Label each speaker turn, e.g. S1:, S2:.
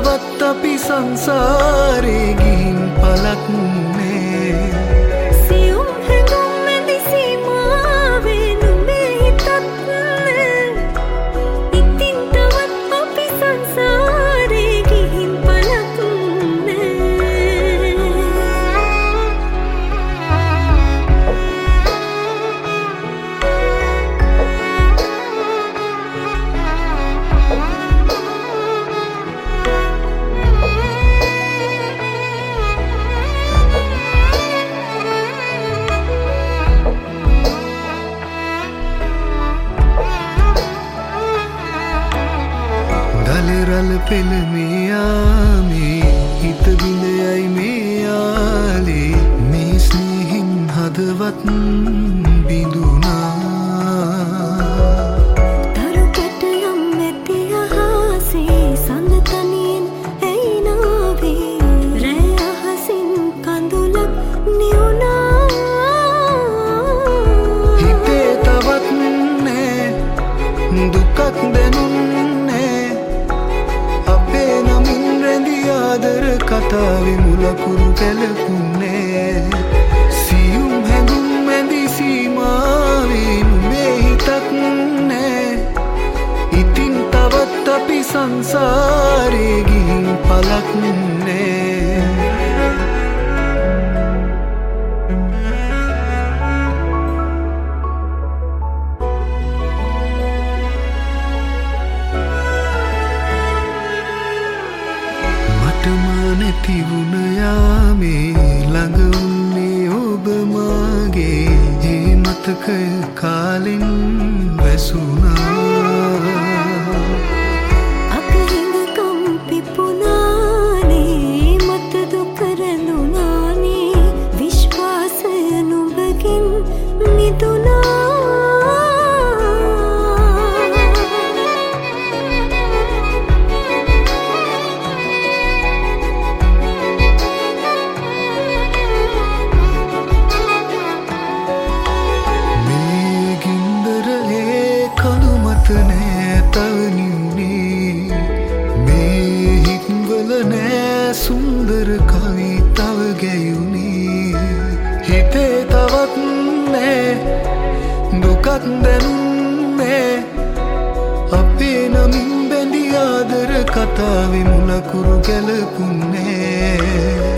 S1: තවත් අපි සංසාරේ ගිහින් පලක් නේ
S2: සියුම් හැඟුම් මැදි සීමාවේ නුඹේ හිතක් නේ ඉතින් තවත් අපි සංසාරේ ගිහින් පලක්
S1: රල පෙළ මේ යාමේ හිත බිඳයයි මේ යාලේ මේ ස්නේහින් හදවත් බිඳුනා
S2: තරු කැටයම් ඇති අහසේ සඳ තනියෙන් ඇයි නාවේ රෑ අහසින් කඳුලක් නිවුණා
S1: හිතේ තවත් නෑ දුකක් දැනුන්නේ ආදර කතාවේ මුලකුරු කැලකුන්නේ සියුම් හැඟුම් මැදි සීමාවේ නුඹේ හිතක් නෑ ඉතින් තවත් අපි සංසාරේ ගිහින් පලක් නෑ නැතිවුණ යාමේ ළඟ උන්නේ ඔබ මාගේ ඒ මතකය කාලෙන් වැසුණා
S2: අප හිඟකම් පිපුණානේ මත දුක රැඳුණානේ විශ්වාසය නුඹකින් මිදුණා
S1: නෑ තවනිුනේ මේ හිත්වල නෑ සුන්දර කවිතාව ගැයුනේ හිතේ තවත් නෑ දුකක් දැනුන්නේ අපේ නමින් බැඳි ආදර කතාවේ මුලකුරු ගැලපුන්නේ